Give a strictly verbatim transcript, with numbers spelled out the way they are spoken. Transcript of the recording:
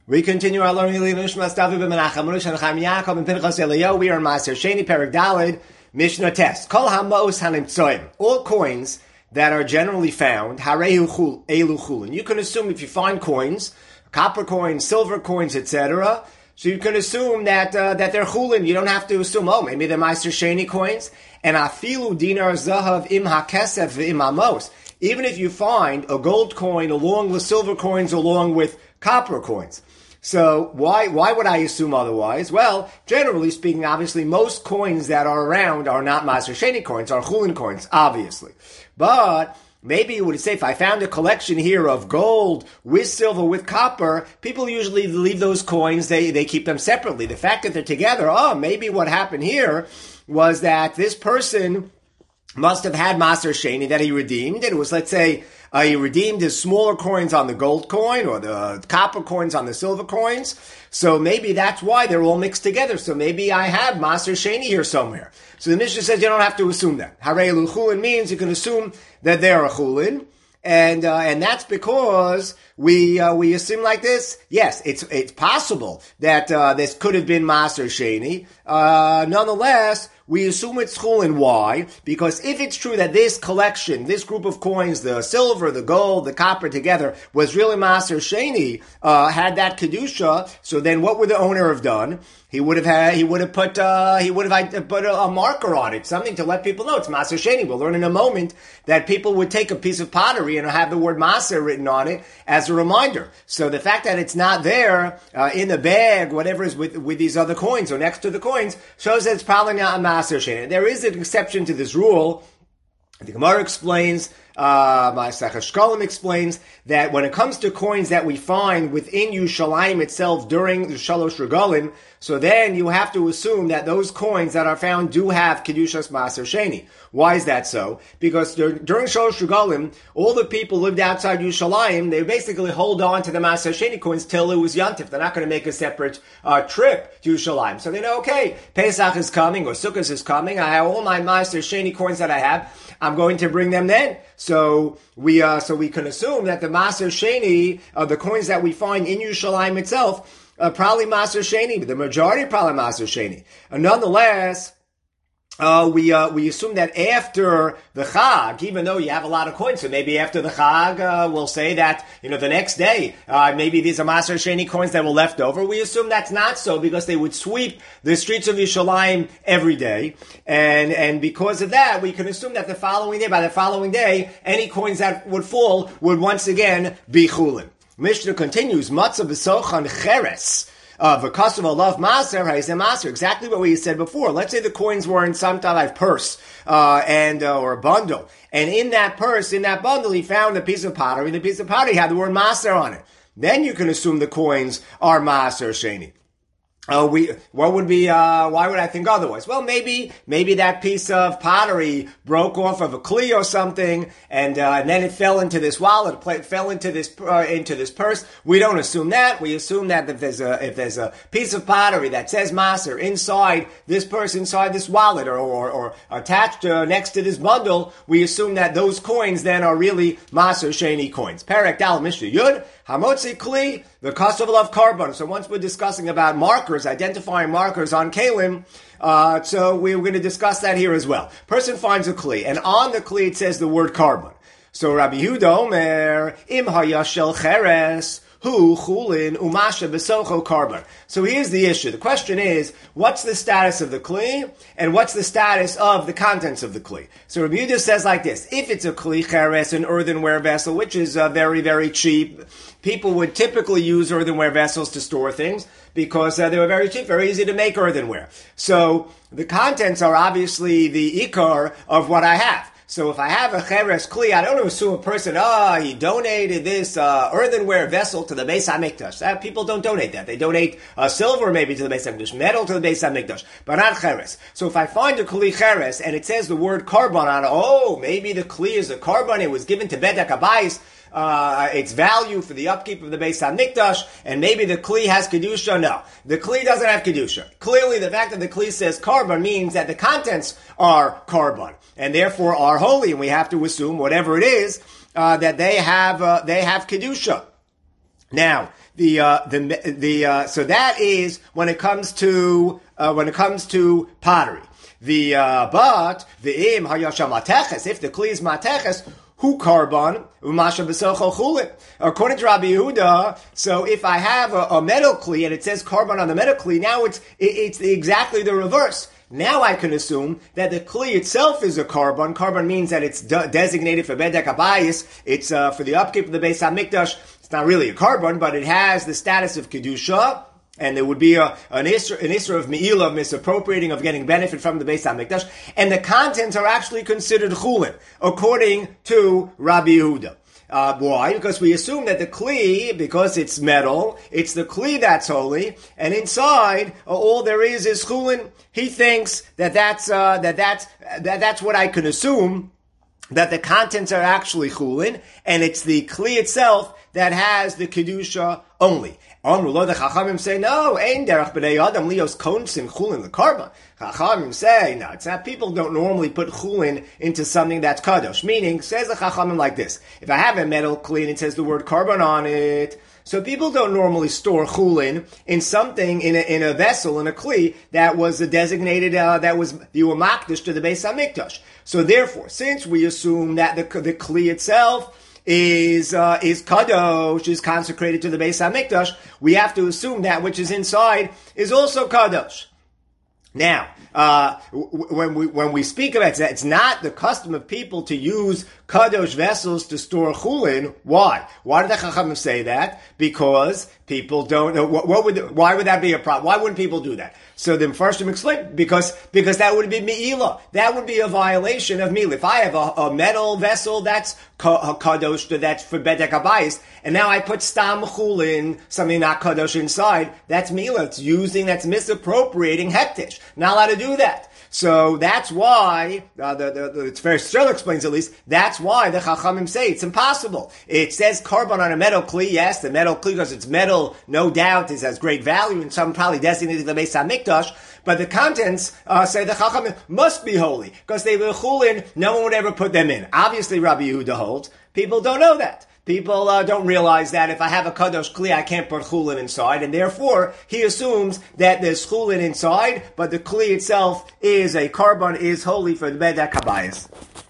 We continue our learning. We are in Maaser Sheni, Perek Daled, Mishnah Test. Kol hamos hanimtsoim. All coins that are generally found, harehu elu chulin. You can assume if you find coins, copper coins, silver coins, et cetera, so you can assume that uh, that they're chulin. You don't have to assume, oh, maybe they're Maaser Sheni coins. And afilu dinar zahav im hakesef im amos. Even if you find a gold coin along with silver coins, along with copper coins. So why why would I assume otherwise? Well, generally speaking, obviously most coins that are around are not Maaser Sheni coins, are chulin coins, obviously. But maybe you would say if I found a collection here of gold with silver with copper, people usually leave those coins, they, they keep them separately. The fact that they're together, oh, maybe what happened here was that this person must have had Maaser Sheni that he redeemed, and it was, let's say, uh, he redeemed his smaller coins on the gold coin or the copper coins on the silver coins. So maybe that's why they're all mixed together. So maybe I have Maaser Sheni here somewhere. So the Mishnah says you don't have to assume that. Harei elu chulin means you can assume that they're a chulin. And, uh, and that's because we, uh, we assume like this. Yes, it's, it's possible that, uh, this could have been Maaser Sheni. Uh, nonetheless, we assume it's chulin. Why? Because if it's true that this collection, this group of coins, the silver, the gold, the copper together, was really Maaser Sheni, uh, had that kedusha, so then what would the owner have done? He would have had, he would have put, uh, he would have put a, a marker on it, something to let people know it's Maaser Sheni. We'll learn in a moment that people would take a piece of pottery and have the word Maaser written on it as a reminder. So the fact that it's not there, uh, in the bag, whatever is with, with these other coins or next to the coins, shows that it's probably not a Maaser Sheni. There is an exception to this rule. The Gemara explains, uh, Masechah Shkolim explains that when it comes to coins that we find within Yerushalayim itself during the Shalosh Regalim, so then you have to assume that those coins that are found do have Kedushas Maaser Sheni. Why is that so? Because during Shalosh Regalim, all the people lived outside Yerushalayim, they basically hold on to the Maaser Sheni coins till it was Yantif. They're not going to make a separate uh, trip to Yerushalayim. So they know, okay, Pesach is coming or Sukkot is coming. I have all my Maaser Sheni coins that I have. I'm going to bring them then. So we uh, so we can assume that the Maaser Sheni, uh, the coins that we find in Yerushalayim itself, uh, probably Maaser Sheni, but the majority probably Maaser Sheni. And nonetheless, Uh, we, uh, we assume that after the Chag, even though you have a lot of coins, so maybe after the Chag, uh, we'll say that, you know, the next day, uh, maybe these are Maaser Sheni coins that were left over. We assume that's not so because they would sweep the streets of Yerushalayim every day. And, and because of that, we can assume that the following day, by the following day, any coins that would fall would once again be chulin. Mishnah continues, Matzah b'sochan cheres. Uh, V'kasav alav maser, ha'izem maser. Exactly what we said before. Let's say the coins were in some type of purse, uh, and, uh, or a bundle. And in that purse, in that bundle, he found a piece of pottery. The piece of pottery had the word maser on it. Then you can assume the coins are Maaser Sheni. Uh, we, what would be, uh, why would I think otherwise? Well, maybe, maybe that piece of pottery broke off of a kli or something, and, uh, and then it fell into this wallet, it fell into this, uh, into this purse. We don't assume that. We assume that if there's a, if there's a piece of pottery that says Maaser inside this purse, inside this wallet, or, or, or attached, uh, next to this bundle, we assume that those coins then are really Maaser Sheni coins. Perek Dal Mishnah Yud, Hamotzi Kli, the Kasav of carbon. So once we're discussing about markers, identifying markers on Kalim, uh, so we're going to discuss that here as well. Person finds a Kli, and on the Kli it says the word carbon. So Rabbi Yehuda Omer, Im hayashel cheres, hu chulin umasha besocho carbon. So here's the issue. The question is, what's the status of the Kli, and what's the status of the contents of the Kli? So Rabbi Yehuda says like this, if it's a Kli cheres, an earthenware vessel, which is uh, very, very cheap, people would typically use earthenware vessels to store things because uh, they were very cheap, very easy to make earthenware. So the contents are obviously the ikar of what I have. So if I have a cheres kli, I don't assume a person, ah, oh, he donated this uh, earthenware vessel to the Beis HaMikdash. That, people don't donate that. They donate uh, silver maybe to the Beis HaMikdash, metal to the Beis HaMikdash, but not cheres. So if I find a kli cheres and it says the word carbon on it, oh, maybe the kli is a carbon, it was given to Bedek Habayis, Uh, its value for the upkeep of the Beis HaMikdash, and maybe the Kli has Kedusha. No, the Kli doesn't have Kedusha. Clearly, the fact that the Kli says carbon means that the contents are carbon, and therefore are holy, and we have to assume, whatever it is, uh, that they have, uh, they have Kedusha. Now, the uh, the the uh, so that is when it comes to uh, when it comes to pottery. The uh, but the im hayasham mateches, if the kli is mateches, hu carbon umasha b'socho chulin. According to Rabbi Yehuda, so if I have a, a metal kli and it says carbon on the metal kli, now it's it, it's exactly the reverse. Now I can assume that the kli itself is a carbon. Carbon means that it's de- designated for bedek habayis. It's uh, for the upkeep of the Beis Hamikdash. It's not really a carbon, but it has the status of kedusha. And there would be a, an isra, an isra of me'ilah, of misappropriating, of getting benefit from the Beis HaMikdash. And the contents are actually considered chulin, according to Rabbi Yehuda. Uh, why? Because we assume that the kli, because it's metal, it's the kli that's holy, and inside, uh, all there is is chulin. He thinks that that's, uh, that that's, that that's what I can assume, that the contents are actually chulin, and it's the kli itself that has the kedusha only. Amru lo, the Chachamim say, no, ein derech b'nei adam lios konsim chulin the carbon. Chachamim say, no, it's not, people don't normally put chulin into something that's kadosh. Meaning, says the Chachamim like this, if I have a metal kli and it says the word carbon on it, so people don't normally store chulin in something, in a, in a vessel, in a kli, that was a designated, uh, that was, you were makdish to the Beis HaMikdash. So therefore, since we assume that the, the kli itself is uh, is kadosh, is consecrated to the Beis HaMikdash, we have to assume that which is inside is also kadosh. Now, uh, w- when we when we speak about it, it's not the custom of people to use kadosh vessels to store chulin. Why? Why did the Chachamim say that? Because people don't know. What, what would? Why would that be a problem? Why wouldn't people do that? So the Mepharshim explain, because, because that would be me'ilah. That would be a violation of me'ilah. If I have a, a metal vessel that's ka, kadosh, that's for bedek habayis, and now I put stam chulin, something not kadosh inside, that's me'ilah. It's using, that's misappropriating hektish. Not allowed to do that. So that's why, uh, the, the, the, it's very Sterling explains at least, that's why the Chachamim say it's impossible. It says carbon on a metal kli, yes, the metal kli, because it's metal, no doubt, it has great value, and some probably designated the Beis HaMikdash, but the contents, uh, say the Chachamim must be holy, because they were chulin, no one would ever put them in. Obviously Rabbi Yehuda holds, people don't know that. People uh, don't realize that if I have a kadosh kli, I can't put chulin inside, and therefore he assumes that there's chulin inside, but the kli itself is a carbon, is holy for the bedek habayis.